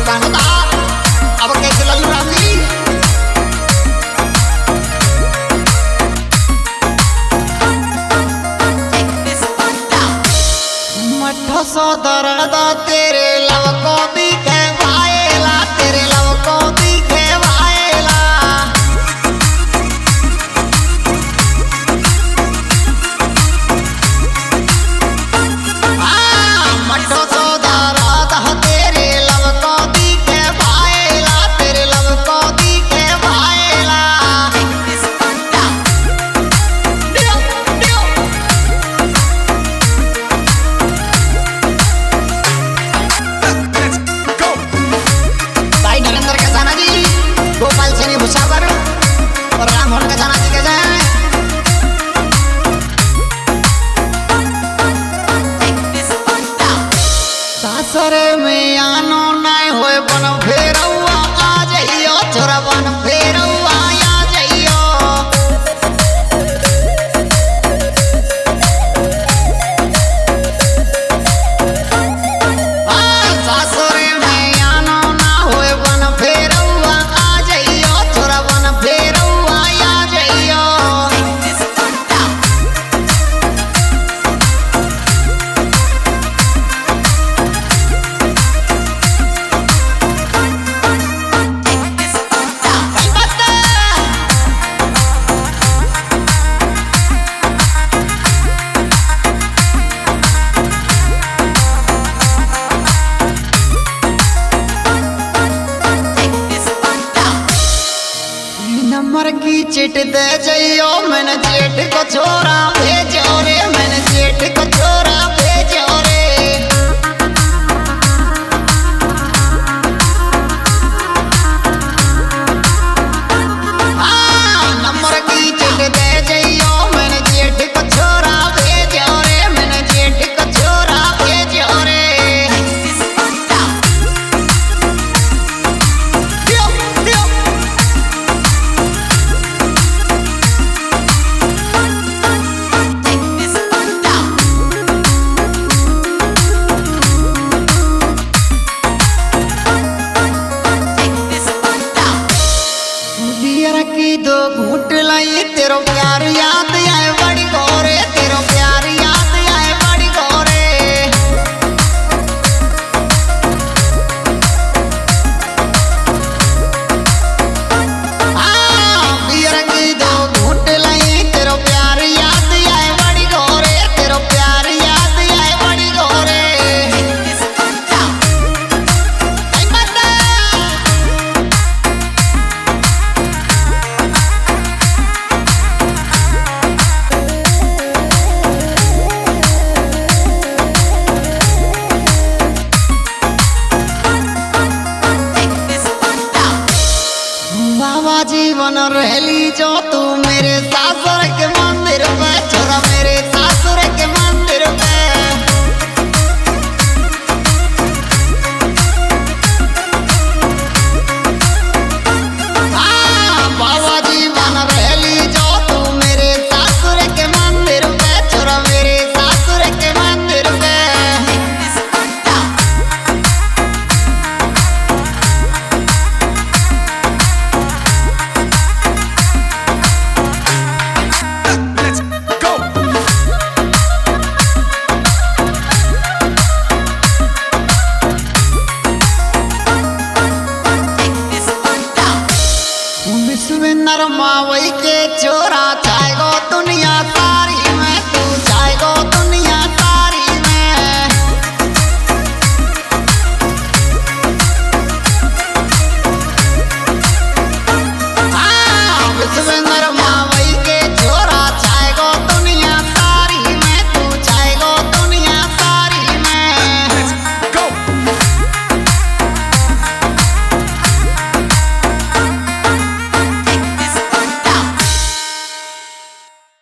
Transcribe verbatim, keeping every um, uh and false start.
दुकान होता अब कैसे लल्लू राम जी मठो सो दर्द तेरे लव को दिखे वायला तेरे लव को दिखे वायला मठो सो दर्द तेरे लव को दिखे वायला तेरे लव को दिखे वायला गोपाल सैनी भूसावर और राममोहन का जाना सीखे जाए सासरे में आनो नाय होए बन फेरौआ आ जइयो छोरा बन फेरौआ आ जइयो आ सासरे में आनो ना होए बन फेरौआ नंबर की चिट दे जइयो मैंने जेठ को छोरा भेजो रे मैंने जेठ को छोरा भेजो रे हाँ नंबर की चिट दे जइयो मैंने जेठ को छोरा भेजो रे मैंने जेठ को छोरा भेजो रे की दो घूट लाई तेरो प्यार याद आए बड़ी गोरे तेरो प्यार याद आए बड़ी गोरे हाँ बियर की दो घूट लाई तेरो प्यार याद आए बड़ी गोरे तेरो प्यार याद आए बड़ी गोरे जीवन रहली जो तू मेरे सासुर के मंदिर पे छोरा मेरे सासुर के मंदिर पे हाँ बाबा जीवन रहली जो तू मेरे सासुर के मंदिर पे छोरा मेरे सासुर के मंदिर पे नरमा वही के चोरा था